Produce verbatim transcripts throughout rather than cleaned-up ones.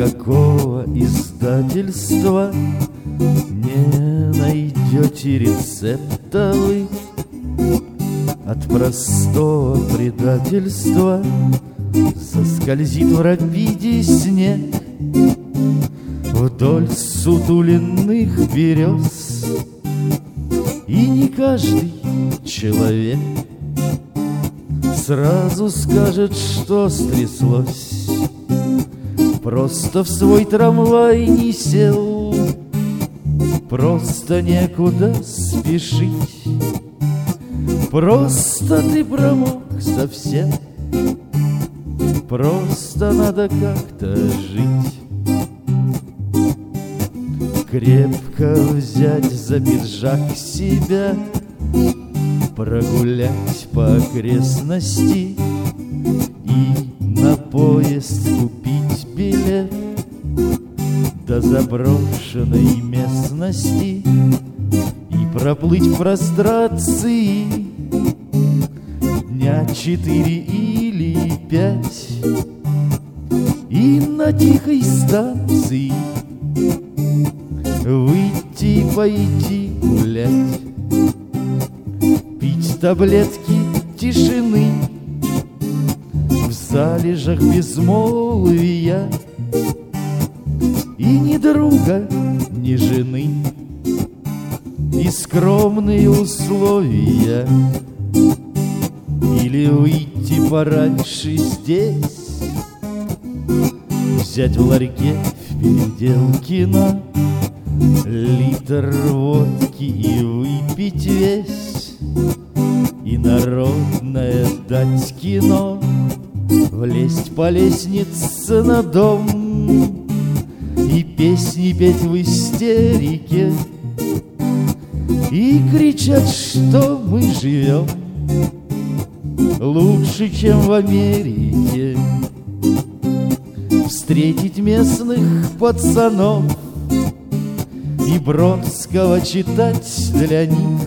никакого издательства не найдете рецепта вы от простого предательства. Заскользит в рапиде снег вдоль сутуленных берез, и не каждый человек сразу скажет, что стряслось. Просто в свой трамвай не сел, просто некуда спешить, просто ты промок совсем, просто надо как-то жить. Крепко взять за пиджак себя, прогулять по окрестности и на поезд купить билет до заброшенной местности и проплыть в прострации дня четыре или пять, и на тихой станции выйти и пойти гулять, пить таблетки тишины в залежах безмолвия, и ни друга, ни жены, и скромные условия. Или выйти пораньше здесь, взять в ларьке в Переделкино литр водки и выпить весь, и народное дать кино, влезть по лестнице на дом и песни петь в истерике, и кричать, что мы живем лучше, чем в Америке. Встретить местных пацанов и Бродского читать для них,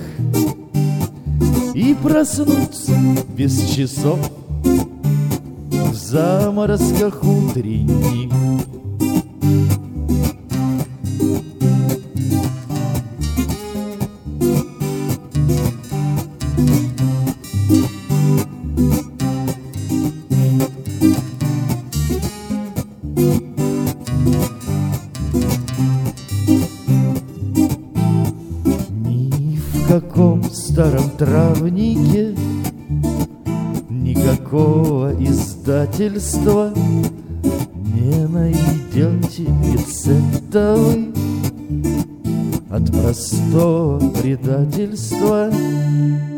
и проснуться без часов в заморозках утренних. В каком старом травнике никакого издательства не найдете рецепта вы от простого предательства.